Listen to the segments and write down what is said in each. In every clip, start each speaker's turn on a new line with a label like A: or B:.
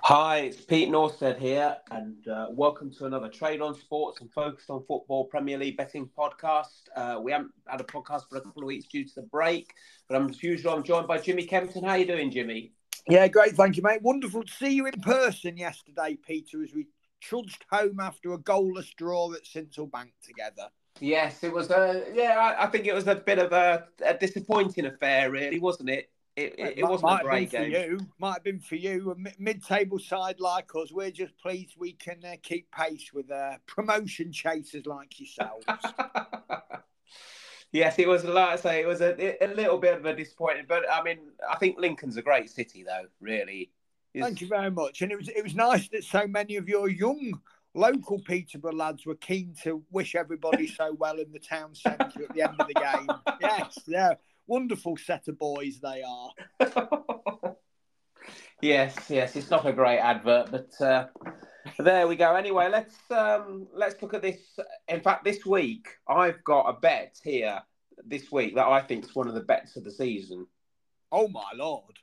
A: Hi, it's Pete Norstead here, and welcome to another Trade on Sports and Focused on Football Premier League betting podcast. We haven't had a podcast for a couple of weeks due to the break, but as usual, I'm joined by Jimmy Kempton. How you doing, Jimmy?
B: Yeah, great, thank you, mate. Wonderful to see you in person yesterday, Peter, as we trudged home after a goalless draw at Sincil Bank together.
A: Yes, it was. I think it was a bit of a disappointing affair, really, wasn't it? It wasn't a great game.
B: Might have been for you. A mid-table side like us, we're just pleased we can keep pace with promotion chasers like yourselves.
A: Yes, it was. Like I say, it was a little bit of a disappointment. But I mean, I think Lincoln's a great city, though. Really.
B: Thank you very much. And it was nice that so many of your young local Peterborough lads were keen to wish everybody so well in the town centre at the end of the game. Yes, yeah. Wonderful set of boys they are.
A: Yes, it's not a great advert, but there we go. Anyway, let's look at this. In fact, this week I've got a bet here this week that I think is one of the bets of the season.
B: Oh my lord!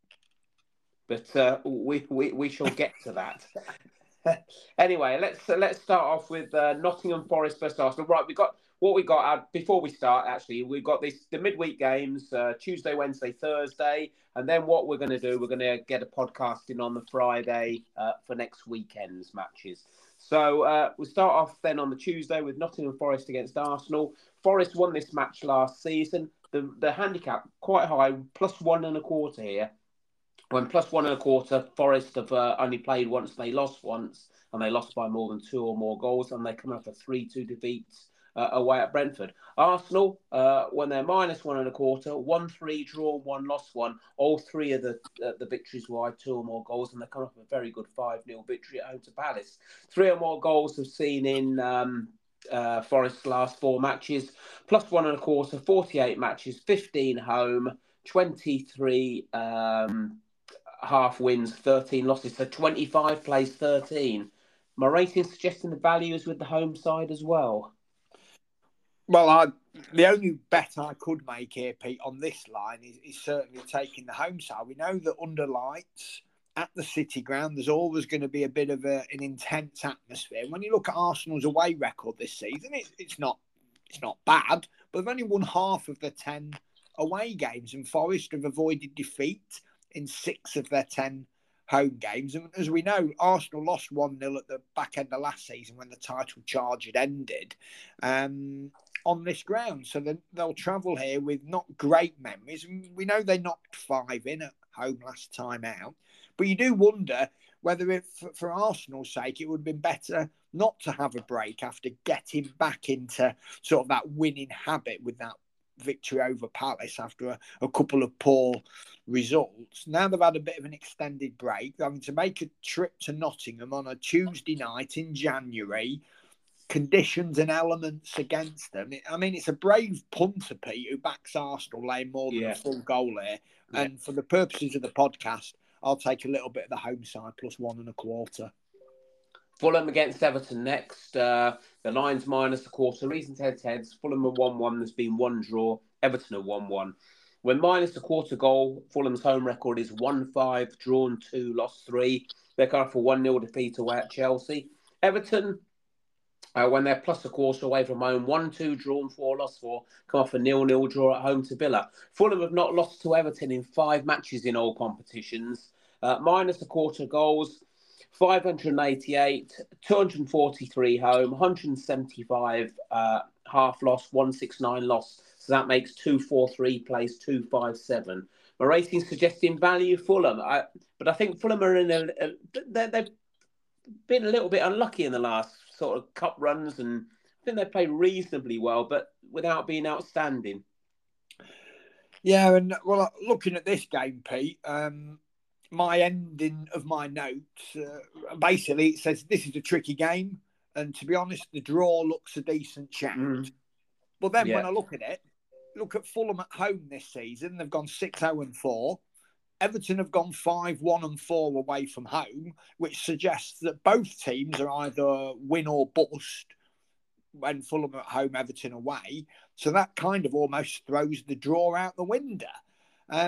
A: But we shall get to that. Anyway, let's start off with Nottingham Forest versus Arsenal. Right, we got before we start. Actually, we've got the midweek games Tuesday, Wednesday, Thursday, and then what we're going to do, we're going to get a podcast in on the Friday for next weekend's matches. So we'll start off then on the Tuesday with Nottingham Forest against Arsenal. Forest won this match last season. The handicap quite high, +1.25 here. When +1.25, Forest have only played once, they lost once, and they lost by more than 2 or more goals, and they come off a 3-2 defeat away at Brentford. Arsenal, when they're -1.25, 1-3 draw, 1 lost 1. All three of the victories were by 2 or more goals, and they come off a very good 5-0 victory at home to Palace. 3 or more goals have seen in Forest's last 4 matches. +1.25, 48 matches, 15 home, 23 half wins, 13 losses. So 25 plays 13. My rating suggesting the value is with the home side as well.
B: Well, the only bet I could make here, Pete, on this line is certainly taking the home side. We know that under lights at the City Ground, there's always going to be a bit of an intense atmosphere. When you look at Arsenal's away record this season, it's not bad, but they've only won half of the 10 away games, and Forest have avoided defeat in 6 of their 10 home games. And as we know, Arsenal lost 1-0 at the back end of last season when the title charge had ended on this ground. So they'll travel here with not great memories. We know they knocked 5 in at home last time out. But you do wonder whether, for Arsenal's sake, it would have been better not to have a break after getting back into sort of that winning habit with that victory over Palace after a couple of poor results. Now they've had a bit of an extended break. They're having to make a trip to Nottingham on a Tuesday night in January. Conditions and elements against them. I mean, it's a brave punter, Pete, who backs Arsenal laying more than a full goal here. Yeah. And for the purposes of the podcast, I'll take a little bit of the home side +1.25.
A: Fulham against Everton next. The line's -0.25. Recent heads. Fulham are 1-1. There's been 1 draw. Everton are 1-1. When -0.25 goal, Fulham's home record is 1-5, drawn 2, lost 3. They're going for 1-0 defeat away at Chelsea. Everton, when they're +0.25 away from home, 1-2, drawn 4, lost 4, come off a 0-0 draw at home to Villa. Fulham have not lost to Everton in 5 matches in all competitions. -0.25 goals. 588, 243 home, 175 half loss, 169 loss. So that makes 243 plays 257. My rating suggesting value Fulham, but I think Fulham are they've been a little bit unlucky in the last sort of cup runs, and I think they played reasonably well, but without being outstanding.
B: Yeah, and well, looking at this game, Pete. My ending of my notes, basically it says this is a tricky game, and to be honest, the draw looks a decent chance. But then when I look at Fulham at home this season, they've gone 6-0-4. Everton have gone 5-1-4 away from home, which suggests that both teams are either win or bust when Fulham at home, Everton away. So that kind of almost throws the draw out the window.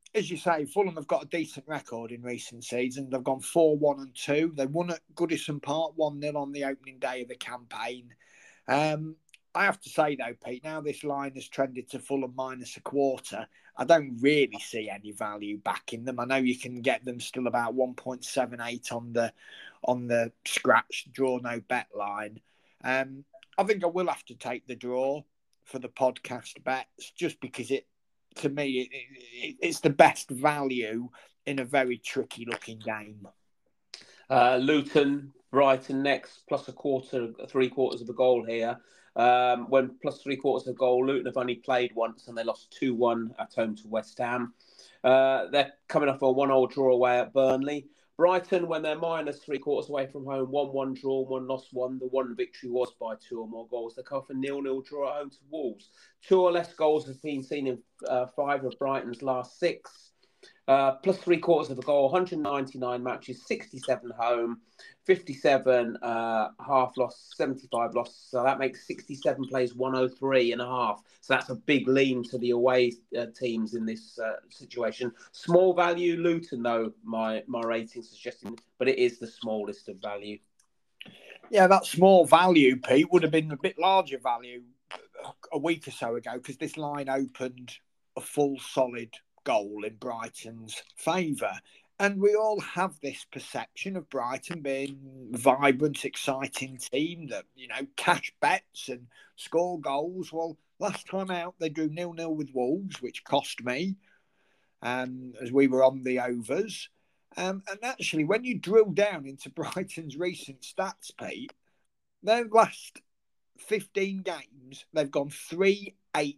B: as you say, Fulham have got a decent record in recent seasons. They've gone 4-1-2. They won at Goodison Park 1-0 on the opening day of the campaign. I have to say, though, Pete, now this line has trended to Fulham -0.25, I don't really see any value back in them. I know you can get them still about 1.78 on the scratch, draw no bet line. I think I will have to take the draw for the podcast bets, just because to me, it's the best value in a very tricky looking game.
A: Luton, Brighton next, plus three-quarters of a goal here. When plus three-quarters of a goal, Luton have only played once and they lost 2-1 at home to West Ham. They're coming off a 1-1 draw away at Burnley. Brighton, when they're minus three-quarters away from home, 1-1 draw, 1 loss, 1. The one victory was by 2 or more goals. They come off a 0-0 draw at home to Wolves. 2 or less goals have been seen in 5 of Brighton's last 6. Plus three-quarters of a goal, 199 matches, 67 home, 57 half loss, 75 loss. So that makes 67 plays, 103 and a half. So that's a big lean to the away teams in this situation. Small value, Luton, though, my rating suggesting, but it is the smallest of value.
B: Yeah, that small value, Pete, would have been a bit larger value a week or so ago, because this line opened a full solid goal in Brighton's favour. And we all have this perception of Brighton being a vibrant, exciting team that, cash bets and score goals. Well, last time out, they drew 0-0 with Wolves, which cost me, as we were on the overs. And actually, when you drill down into Brighton's recent stats, Pete, their last 15 games, they've gone 3-8-4.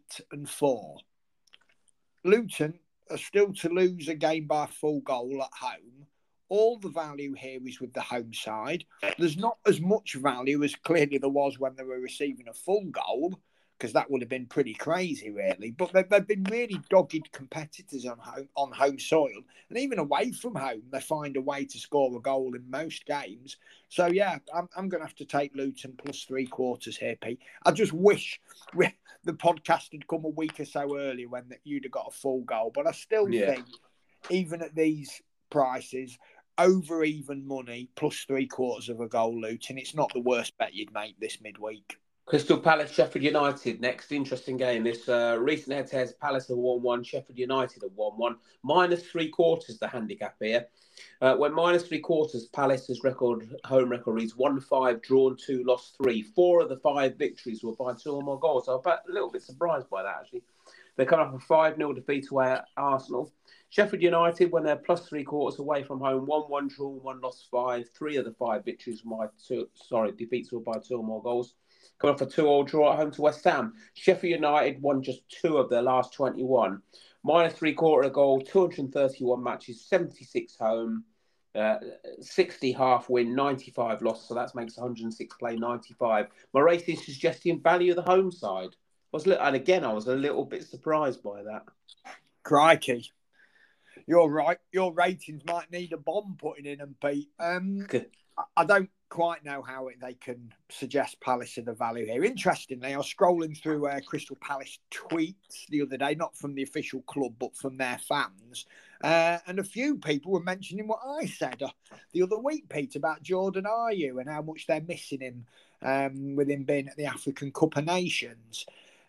B: Luton are still to lose a game by a full goal at home. All the value here is with the home side. There's not as much value as clearly there was when they were receiving a full goal, because that would have been pretty crazy, really. But they've been really dogged competitors on home soil. And even away from home, they find a way to score a goal in most games. So, yeah, I'm going to have to take Luton plus three-quarters here, Pete. I just wish the podcast had come a week or so earlier when you'd have got a full goal. But I still think, even at these prices, over even money, plus three-quarters of a goal, Luton, it's not the worst bet you'd make this midweek.
A: Crystal Palace, Sheffield United. Next interesting game. This recent head-to-head, Palace have 1-1, Sheffield United have 1-1. Minus three-quarters, the handicap here. When minus three-quarters, Palace's home record reads 1-5, drawn 2, lost 3. 4 of the 5 victories were by 2 or more goals. So I'm a little bit surprised by that, actually. They come off a 5-0 defeat away at Arsenal. Sheffield United, when they're plus three-quarters away from home, 1-1 draw, 1 lost, 5. 3 of the 5 victories were defeats were by 2 or more goals. Coming off a 2-2 draw at home to West Ham. Sheffield United won just 2 of their last 21. Minus three-quarter goal, 231 matches, 76 home, 60 half win, 95 loss. So that makes 106 play, 95. My rating is suggesting value of the home side. I was a little bit surprised by that.
B: Crikey. You're right. Your ratings might need a bomb putting in them, Pete. I don't quite know how they can suggest Palace are the value here. Interestingly, I was scrolling through Crystal Palace tweets the other day, not from the official club, but from their fans. And a few people were mentioning what I said the other week, Pete, about Jordan Ayew and how much they're missing him with him being at the African Cup of Nations.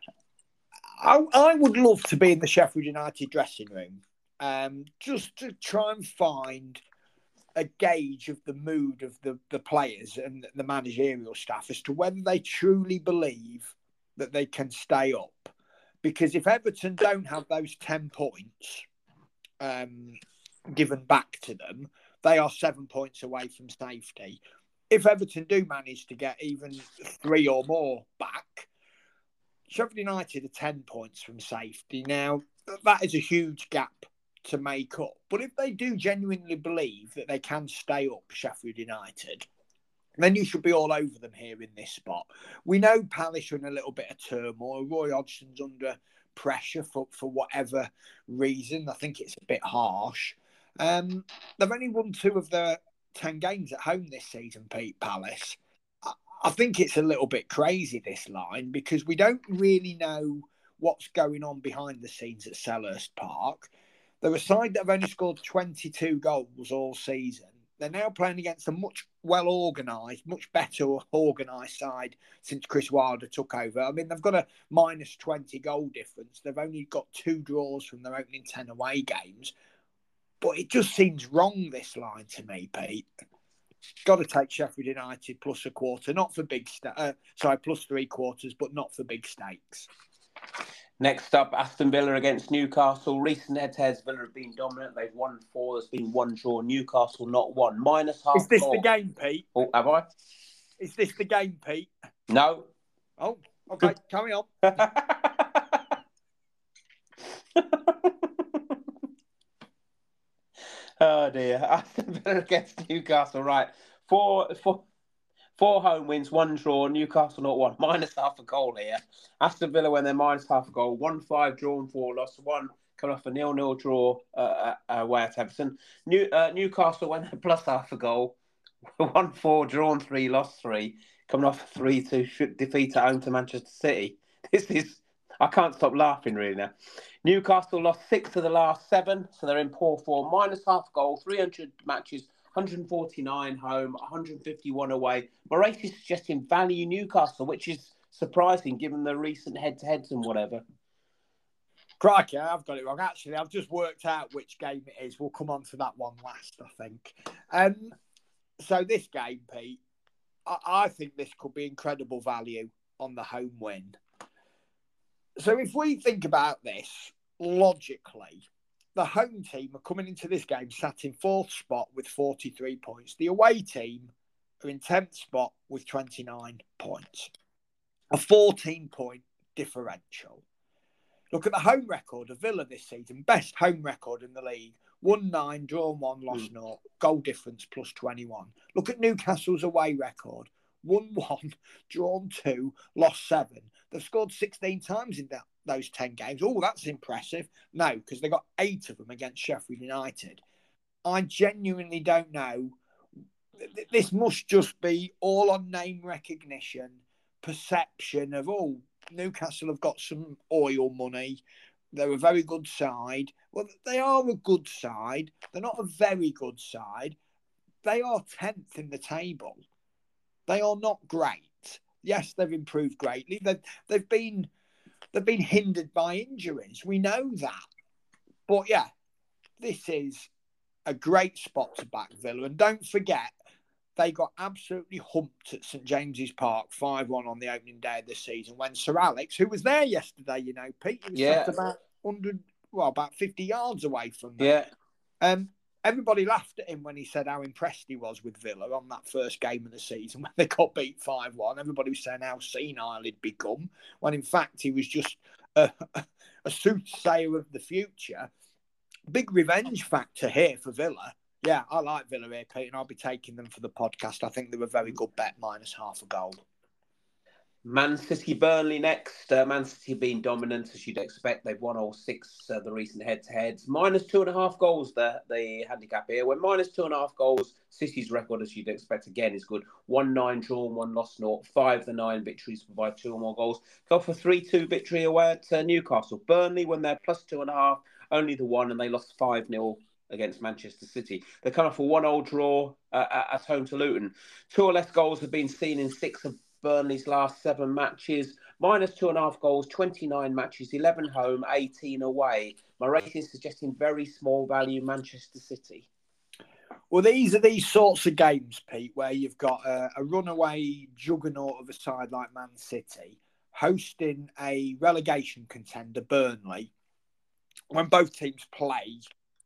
B: I would love to be in the Sheffield United dressing room, just to try and find a gauge of the mood of the players and the managerial staff as to whether they truly believe that they can stay up. Because if Everton don't have those 10 points given back to them, they are 7 points away from safety. If Everton do manage to get even 3 or more back, Sheffield United are 10 points from safety. Now, that is a huge gap to make up. But if they do genuinely believe that they can stay up, Sheffield United, then you should be all over them here in this spot. We know Palace are in a little bit of turmoil. Roy Hodgson's under pressure for whatever reason. I think it's a bit harsh. They've only won 2 of their 10 games at home this season, Pete, Palace. I think it's a little bit crazy, this line, because we don't really know what's going on behind the scenes at Selhurst Park. They're a side that have only scored 22 goals all season. They're now playing against a much much better organised side since Chris Wilder took over. I mean, they've got a minus 20 goal difference. They've only got 2 draws from their opening 10 away games. But it just seems wrong, this line, to me, Pete. Got to take Sheffield United plus a quarter, not for plus 3 quarters, but not for big stakes.
A: Next up, Aston Villa against Newcastle. Recent head-to-heads, Villa have been dominant. They've won 4. There's been 1 draw. Newcastle not 1. Minus half.
B: Is this the game, Pete?
A: Oh, have I?
B: Is this the game, Pete?
A: No.
B: Oh, okay. Carry on.
A: Oh dear. Aston Villa against Newcastle. Right. Four home wins, 1 draw. Newcastle not 1. Minus half a goal here. Aston Villa when they're minus half a goal. 1-5 drawn, 4 lost. 1 coming off a 0-0 draw away at Everton. Newcastle when they're plus half a goal. 1-4 drawn, 3 lost, 3. Coming off a 3-2 defeat at home to Manchester City. I can't stop laughing really now. Newcastle lost 6 of the last 7, so they're in poor form. Minus half goal, 300 matches. 149 home, 151 away. Moraes is suggesting value Newcastle, which is surprising given the recent head-to-heads and whatever.
B: Crikey, I've got it wrong. Actually, I've just worked out which game it is. We'll come on to that one last, I think. So this game, Pete, I think this could be incredible value on the home win. So if we think about this logically, the home team are coming into this game sat in 4th spot with 43 points. The away team are in 10th spot with 29 points. A 14-point differential. Look at the home record of Villa this season. Best home record in the league. Won 9, drawn 1, lost 0. Goal difference plus 21. Look at Newcastle's away record. Won 1, drawn 2, lost 7. They've scored 16 times in those 10 games. Oh, that's impressive. No, because they got 8 of them against Sheffield United. I genuinely don't know. This must just be all on name recognition, perception of, Newcastle have got some oil money. They're a very good side. Well, they are a good side. They're not a very good side. They are 10th in the table. They are not great. Yes, they've improved greatly. They've been hindered by injuries. We know that. But yeah, this is a great spot to back Villa. And don't forget, they got absolutely humped at St James's Park 5-1 on the opening day of the season when Sir Alex, who was there yesterday, Pete, he was sat about 50 yards away from them. Yeah. Everybody laughed at him when he said how impressed he was with Villa on that first game of the season when they got beat 5-1. Everybody was saying how senile he'd become, when in fact he was just a soothsayer of the future. Big revenge factor here for Villa. Yeah, I like Villa here, Pete, and I'll be taking them for the podcast. I think they're a very good bet, minus half a goal.
A: Man City, Burnley next. Man City being dominant, as you'd expect. They've won all 6 the recent head-to-heads. Minus 2.5 goals, the handicap here. When minus 2.5 goals, City's record, as you'd expect, again, is good. 1-9 drawn, 1 lost, 0. 5 of the 9 victories provide 2 or more goals. Go for 3-2 victory away at Newcastle. Burnley, when they're plus 2.5, only the 1, and they lost 5-0 against Manchester City. They're coming off a 1-1 draw at home to Luton. 2 or less goals have been seen in 6 of Burnley's last 7 matches. Minus 2.5 goals, 29 matches, 11 home, 18 away. My rating is suggesting very small value Manchester City.
B: Well, these are these sorts of games, Pete, where you've got a runaway juggernaut of a side like Man City hosting a relegation contender, Burnley, when both teams play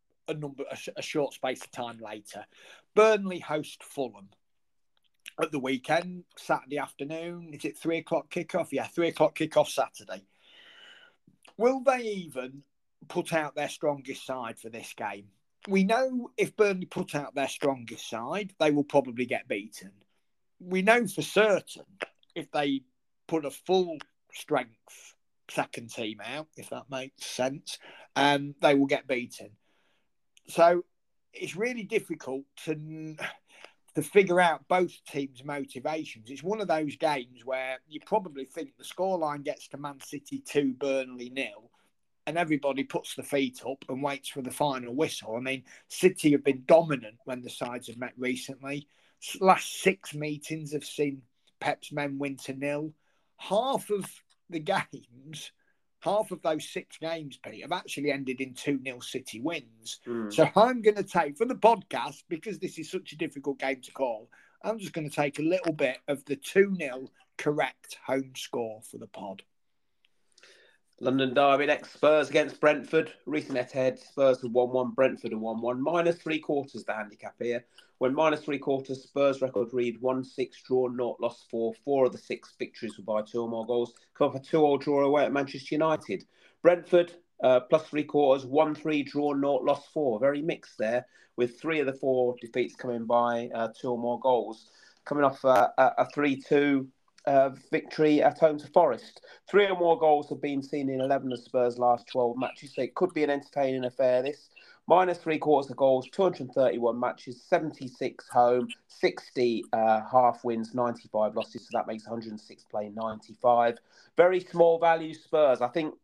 B: a short space of time later. Burnley host Fulham at the weekend, Saturday afternoon. Is it 3 o'clock kickoff? Yeah, 3 o'clock kickoff Saturday. Will they even put out their strongest side for this game? We know if Burnley put out their strongest side, they will probably get beaten. We know for certain if they put a full strength second team out, if that makes sense, they will get beaten. So it's really difficult to figure out both teams' motivations. It's one of those games where you probably think the scoreline gets to Man City 2, Burnley 0. and everybody puts the feet up and waits for the final whistle. I mean, City have been dominant when the sides have met recently. Last 6 meetings have seen Pep's men win to 0. Half of those 6 games, Pete, have actually ended in 2-0 City wins. So I'm going to take, for the podcast, because this is such a difficult game to call, I'm just going to take a little bit of the 2-0 correct home score for the pod.
A: London derby next, Spurs against Brentford. Recent head-to-head, Spurs have 1-1, Brentford have 1-1. -3/4 the handicap here. When -3/4, Spurs record read 1-6, draw 0, lost 4. 4 of the 6 victories were by 2 or more goals. Come off a 2-2 draw away at Manchester United. Brentford, +3/4, 1-3, draw 0, lost 4. Very mixed there, with 3 of the 4 defeats coming by 2 or more goals. Coming off a 3-2 victory at home to Forest. 3 or more goals have been seen in 11 of Spurs' last 12 matches, so it could be an entertaining affair, this. -3/4 goals, 231 matches, 76 home, 60 half wins, 95 losses, so that makes 106 playing 95. Very small value Spurs. I think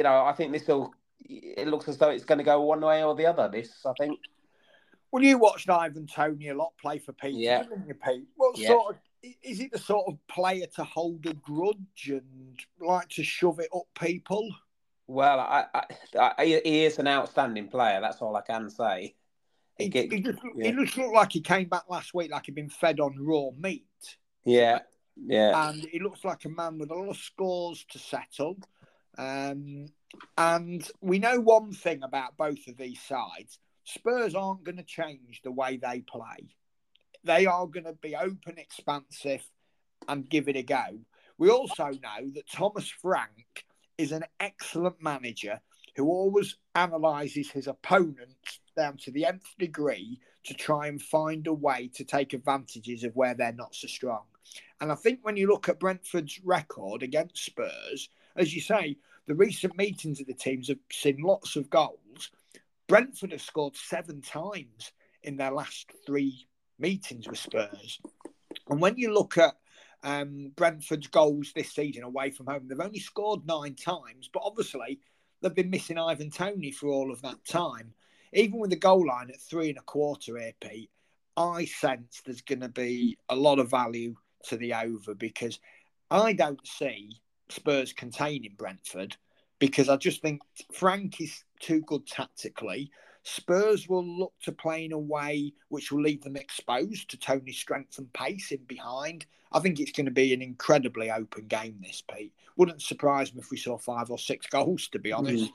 A: it looks as though it's going to go one way or the other, this, I think.
B: Well, you watched Ivan Toney a lot play for Peter, didn't you, Pete? What sort of, is he the sort of player to hold a grudge and like to shove it up people?
A: Well, he is an outstanding player. That's all I can say.
B: He just looked like he came back last week like he'd been fed on raw meat.
A: Yeah.
B: And he looks like a man with a lot of scores to settle. And we know one thing about both of these sides. Spurs aren't going to change the way they play. They are going to be open, expansive, and give it a go. We also know that Thomas Frank is an excellent manager who always analyses his opponents down to the nth degree to try and find a way to take advantages of where they're not so strong. And I think when you look at Brentford's record against Spurs, as you say, the recent meetings of the teams have seen lots of goals. Brentford have scored 7 times in their last 3 meetings with Spurs. And when you look at Brentford's goals this season away from home, they've only scored 9 times, but obviously they've been missing Ivan Toney for all of that time. Even with the goal line at 3.25 here, Pete, I sense there's going to be a lot of value to the over because I don't see Spurs containing Brentford because I just think Frank is too good tactically. Spurs will look to play in a way which will leave them exposed to Tony's strength and pace in behind. I think it's going to be an incredibly open game, this, Pete. Wouldn't surprise me if we saw 5 or 6 goals, to be honest.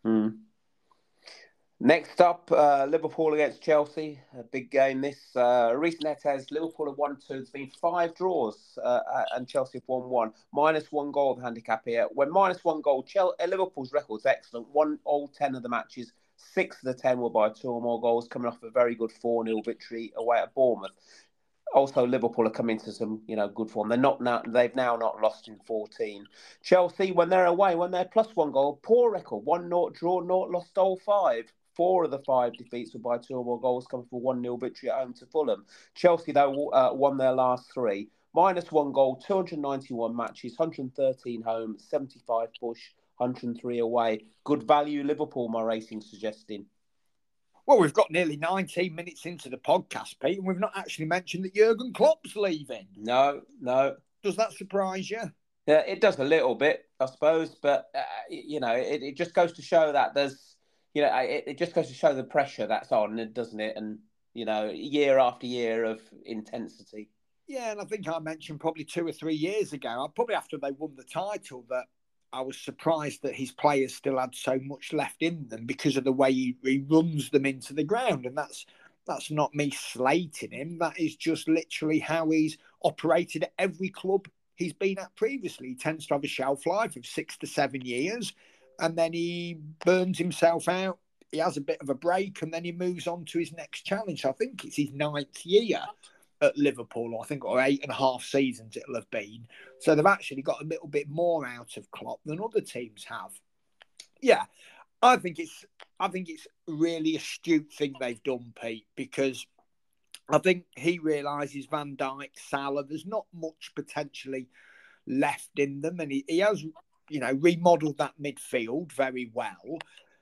A: Next up, Liverpool against Chelsea. A big game, this. Recent head-to-heads, Liverpool have 1-2. There's been 5 draws and Chelsea have won 1. -1 goal, the handicap here. When -1 goal, Liverpool's record's excellent. 1 all 10 of the matches. 6 of the 10 were by 2 or more goals, coming off a very good 4-0 victory away at Bournemouth. Also, Liverpool are coming to some, good form. They've now not lost in 14. Chelsea, when they're away, when they're +1 goal, poor record. 1-0, draw 0, lost all 5. 4 of the 5 defeats were by 2 or more goals, coming for 1-0 victory at home to Fulham. Chelsea, though, won their last 3. -1 goal, 291 matches, 113 home, 75 push, 103 away. Good value, Liverpool, my rating's suggesting.
B: Well, we've got nearly 19 minutes into the podcast, Pete, and we've not actually mentioned that Jurgen Klopp's leaving.
A: No.
B: Does that surprise you?
A: Yeah, it does a little bit, I suppose, but, it just goes to show that there's, it just goes to show the pressure that's on, doesn't it? And, year after year of intensity.
B: Yeah, and I think I mentioned probably 2 or 3 years ago, probably after they won the title, that I was surprised that his players still had so much left in them because of the way he runs them into the ground. And that's not me slating him. That is just literally how he's operated at every club he's been at previously. He tends to have a shelf life of 6 to 7 years, and then he burns himself out. He has a bit of a break, and then he moves on to his next challenge. So I think it's his 9th year at Liverpool, or 8.5 seasons it'll have been. So they've actually got a little bit more out of Klopp than other teams have. Yeah, I think it's a really astute thing they've done, Pete, because I think he realises Van Dijk, Salah, there's not much potentially left in them, and he has remodelled that midfield very well.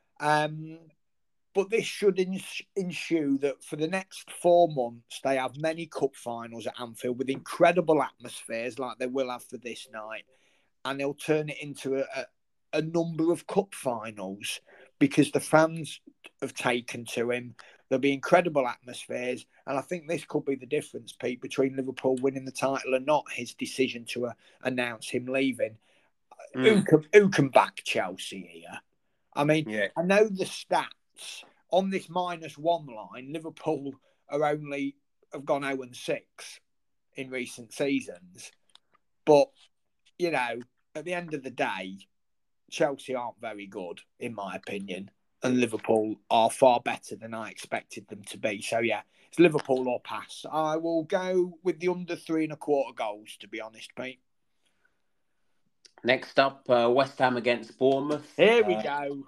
B: But this should ensure that for the next 4 months, they have many cup finals at Anfield with incredible atmospheres like they will have for this night. And they'll turn it into a number of cup finals because the fans have taken to him. There'll be incredible atmospheres. And I think this could be the difference, Pete, between Liverpool winning the title and not his decision to announce him leaving. Who can back Chelsea here? I mean, I know the stats on this -1 line. Liverpool have gone 0-6 in recent seasons, but at the end of the day, Chelsea aren't very good, in my opinion, and Liverpool are far better than I expected them to be. So yeah, it's Liverpool or pass. I will go with the under 3.25 goals, to be honest, Pete.
A: Next up, West Ham against Bournemouth.
B: Here we go.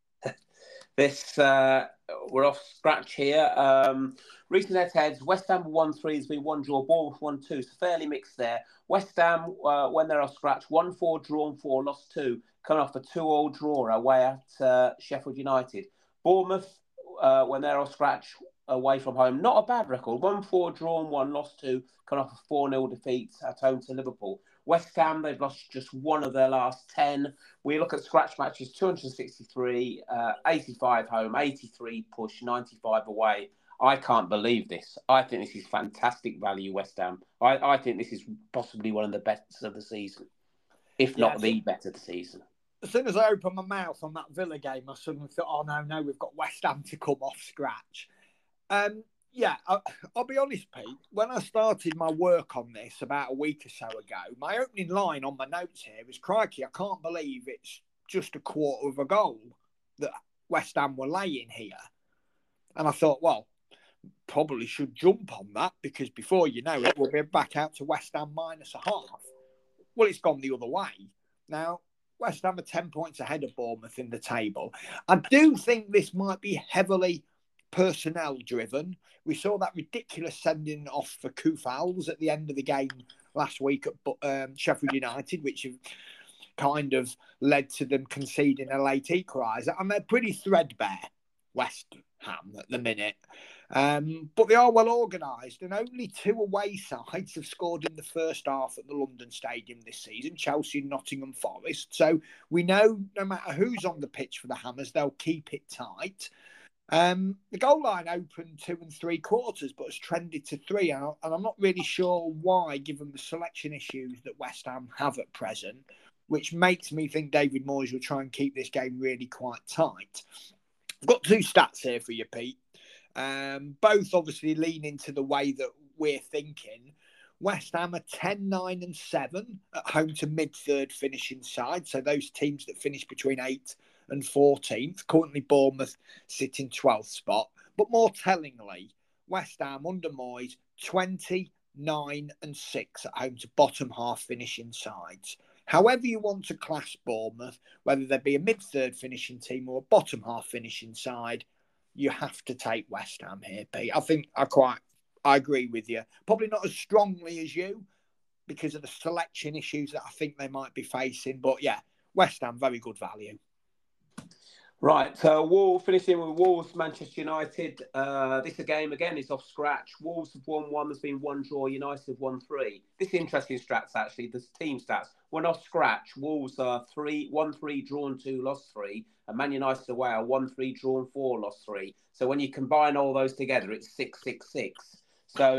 A: We're off scratch here. Recent head-to-heads, West Ham 1-3 has been 1 draw, Bournemouth 1-2, so fairly mixed there. West Ham, when they're off scratch, 1-4, drawn 4, lost 2, coming off a 2-2 draw away at Sheffield United. Bournemouth, when they're off scratch, away from home, not a bad record, 1-4, drawn 1, lost 2, coming off a 4-0 defeat at home to Liverpool. West Ham, they've lost just 1 of their last 10. We look at scratch matches, 263, 85 home, 83 push, 95 away. I can't believe this. I think this is fantastic value, West Ham. I think this is possibly one of the best of the season, if not the better of the season.
B: As soon as I opened my mouth on that Villa game, I suddenly thought, oh, no, we've got West Ham to come off scratch. I'll be honest, Pete. When I started my work on this about a week or so ago, my opening line on my notes here was, crikey, I can't believe it's just a quarter of a goal that West Ham were laying here. And I thought, well, probably should jump on that because before you know it, we'll be back out to West Ham -0.5. Well, it's gone the other way. Now, West Ham are 10 points ahead of Bournemouth in the table. I do think this might be heavily personnel driven. We saw that ridiculous sending off for Koufals at the end of the game last week at Sheffield United, which kind of led to them conceding a late equaliser. And they're pretty threadbare, West Ham, at the minute. But they are well organised, and only 2 away sides have scored in the first half at the London Stadium this season, Chelsea and Nottingham Forest. So we know no matter who's on the pitch for the Hammers, they'll keep it tight. The goal line opened 2 3/4, but has trended to 3, and I'm not really sure why, given the selection issues that West Ham have at present, which makes me think David Moyes will try and keep this game really quite tight. I've got 2 stats here for you, Pete. Both obviously lean into the way that we're thinking. West Ham are 10, 9 and 7 at home to mid-third finishing side, so those teams that finish between 8th and 14th. Currently Bournemouth sit in 12th spot. But more tellingly, West Ham under Moyes, 20, 9 and 6 at home to bottom half finishing sides. However you want to class Bournemouth, whether they be a mid-third finishing team or a bottom half finishing side, you have to take West Ham here, Pete. I think I agree with you. Probably not as strongly as you because of the selection issues that I think they might be facing. But yeah, West Ham, very good value.
A: Right, Wolves, finishing with Wolves, Manchester United. This game again is off scratch. Wolves have won 1, there's been 1 draw, United have won 3. This is interesting stats actually, the team stats. When off scratch, Wolves are 1-3, drawn 2, lost 3. And Man United away are 1-3, drawn 4, lost 3. So when you combine all those together, it's 6-6-6. So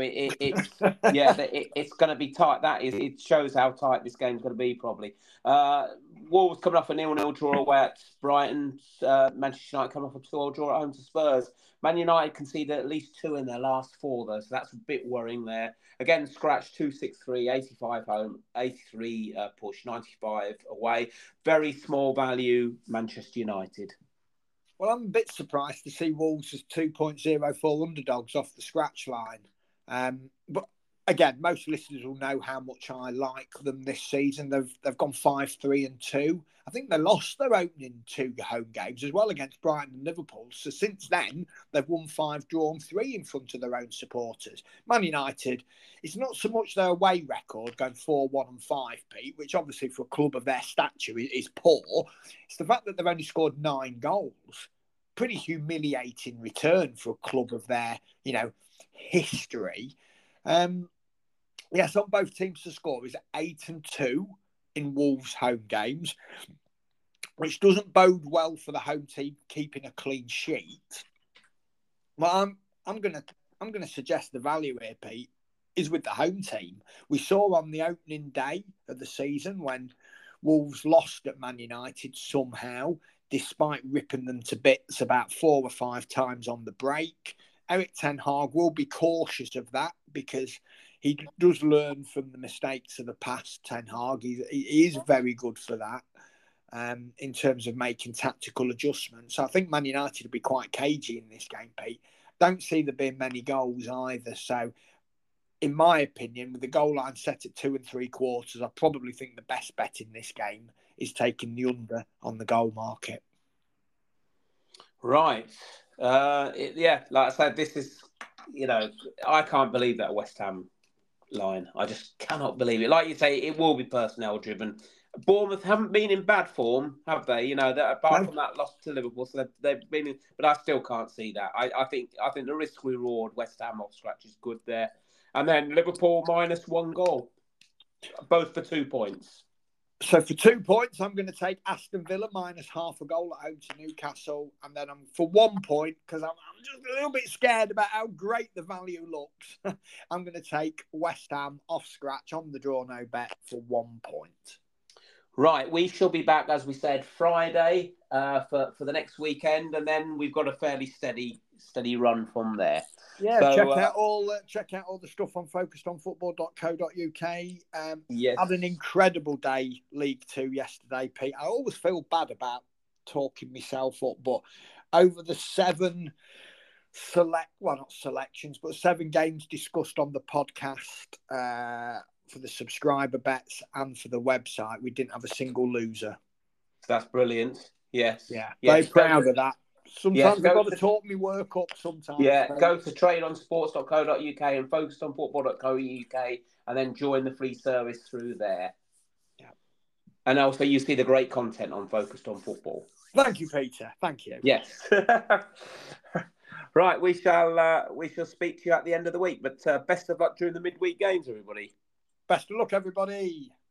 A: it's going to be tight. It shows how tight this game's going to be probably. Wolves coming off a 0-0 draw away at Brighton. Manchester United coming off a 2-2 draw at home to Spurs. Man United conceded at least 2 in their last 4 though, so that's a bit worrying there. Again, scratch 2-6-3, 85 home, 83 push, 95 away. Very small value, Manchester United.
B: Well, I'm a bit surprised to see Wolves as 2.04 underdogs off the scratch line. But again, most listeners will know how much I like them this season. They've gone 5-3-2. I think they lost their opening 2 home games as well against Brighton and Liverpool. So since then, they've won 5, drawn 3 in front of their own supporters. Man United, it's not so much their away record going 4-1-5, Pete, which obviously for a club of their stature is poor. It's the fact that they've only scored 9 goals. Pretty humiliating return for a club of their, history. Yes, on both teams to score is 8-2 in Wolves' home games, which doesn't bode well for the home team keeping a clean sheet. Well, I'm gonna suggest the value here, Pete, is with the home team. We saw on the opening day of the season when Wolves lost at Man United somehow, despite ripping them to bits about 4 or 5 times on the break. Erik ten Hag will be cautious of that because he does learn from the mistakes of the past. Ten Hag, he is very good for that in terms of making tactical adjustments. I think Man United will be quite cagey in this game, Pete. Don't see there being many goals either. So, in my opinion, with the goal line set at 2 3/4, I probably think the best bet in this game is taking the under on the goal market.
A: Right. Like I said, this is, I can't believe that West Ham line. I just cannot believe it. Like you say, it will be personnel driven. Bournemouth haven't been in bad form, have they? Apart from that loss to Liverpool, so they've been in, but I still can't see that. I think the risk reward West Ham off scratch is good there, and then Liverpool -1 goal, both for 2 points.
B: So for 2 points, I'm going to take Aston Villa -0.5 goal at home to Newcastle. And then for 1 point, because I'm just a little bit scared about how great the value looks, I'm going to take West Ham off scratch on the draw no bet for 1 point.
A: Right, we shall be back, as we said, Friday for the next weekend. And then we've got a fairly steady run from there.
B: Yeah, so, check out all the stuff on focusedonfootball.co.uk.
A: Yes.
B: Had an incredible day, League Two yesterday, Pete. I always feel bad about talking myself up, but over the 7 7 games discussed on the podcast for the subscriber bets and for the website, we didn't have a single loser.
A: That's brilliant. Yes.
B: Yeah, very proud of that. Sometimes I've got to talk me work up sometimes.
A: Yeah, go to tradeonsports.co.uk and focusedonfootball.co.uk and then join the free service through there.
B: Yeah.
A: And also you see the great content on Focused on Football.
B: Thank you, Peter. Thank you.
A: Yes. Right, we shall speak to you at the end of the week, but best of luck during the midweek games, everybody.
B: Best of luck, everybody.